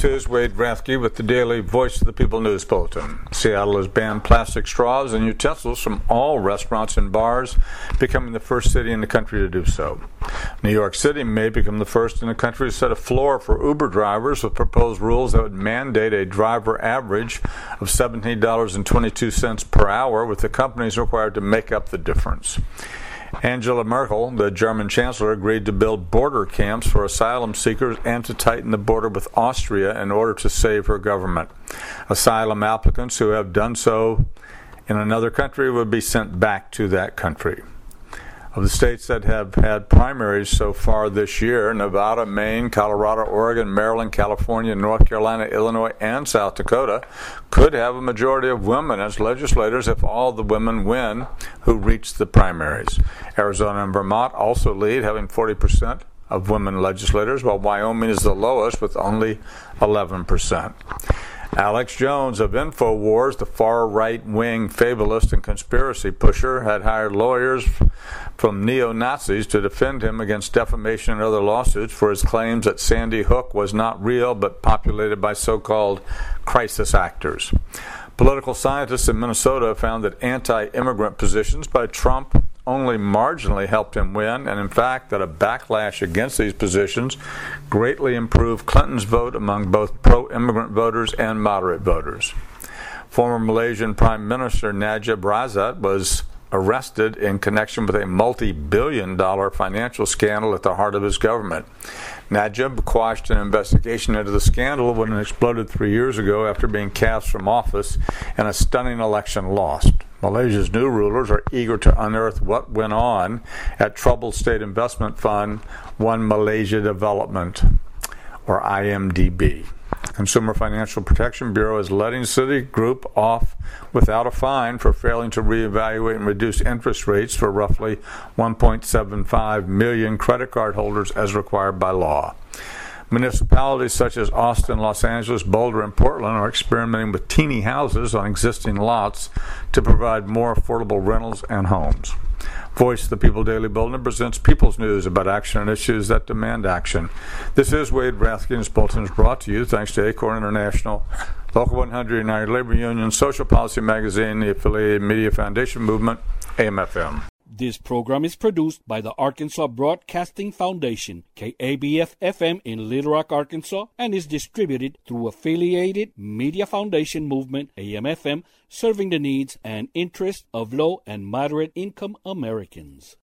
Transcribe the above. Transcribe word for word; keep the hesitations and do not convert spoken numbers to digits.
This is Wade Rathke with the daily Voice of the People News Bulletin. Seattle has banned plastic straws and utensils from all restaurants and bars, becoming the first city in the country to do so. New York City may become the first in the country to set a floor for Uber drivers with proposed rules that would mandate a driver average of seventeen dollars and twenty-two cents per hour, with the companies required to make up the difference. Angela Merkel, the German chancellor, agreed to build border camps for asylum seekers and to tighten the border with Austria in order to save her government. Asylum applicants who have done so in another country would be sent back to that country. Of the states that have had primaries so far this year, Nevada, Maine, Colorado, Oregon, Maryland, California, North Carolina, Illinois, and South Dakota could have a majority of women as legislators if all the women win who reach the primaries. Arizona and Vermont also lead, having forty percent of women legislators, while Wyoming is the lowest with only eleven percent. Alex Jones of InfoWars, the far-right-wing fabulist and conspiracy pusher, had hired lawyers from neo-Nazis to defend him against defamation and other lawsuits for his claims that Sandy Hook was not real but populated by so-called crisis actors. Political scientists in Minnesota found that anti-immigrant positions by Trump only marginally helped him win, and in fact that a backlash against these positions greatly improved Clinton's vote among both pro-immigrant voters and moderate voters. Former Malaysian Prime Minister Najib Razak was arrested in connection with a multi-billion dollar financial scandal at the heart of his government. Najib quashed an investigation into the scandal when it exploded three years ago after being cast from office in a stunning election lost. Malaysia's new rulers are eager to unearth what went on at troubled state investment fund One Malaysia Development, or I M D B. Consumer Financial Protection Bureau is letting Citigroup off without a fine for failing to reevaluate and reduce interest rates for roughly one point seven five million credit card holders as required by law. Municipalities such as Austin, Los Angeles, Boulder, and Portland are experimenting with teeny houses on existing lots to provide more affordable rentals and homes. Voice of the People Daily Bulletin presents People's News about action and issues that demand action. This is Wade Rathke, and this bulletin is brought to you thanks to ACORN International, Local one hundred, United Labor Union, Social Policy Magazine, the Affiliated Media Foundation Movement, A M F M. This program is produced by the Arkansas Broadcasting Foundation, K A B F F M in Little Rock, Arkansas, and is distributed through Affiliated Media Foundation Movement, A M F M, serving the needs and interests of low and moderate income Americans.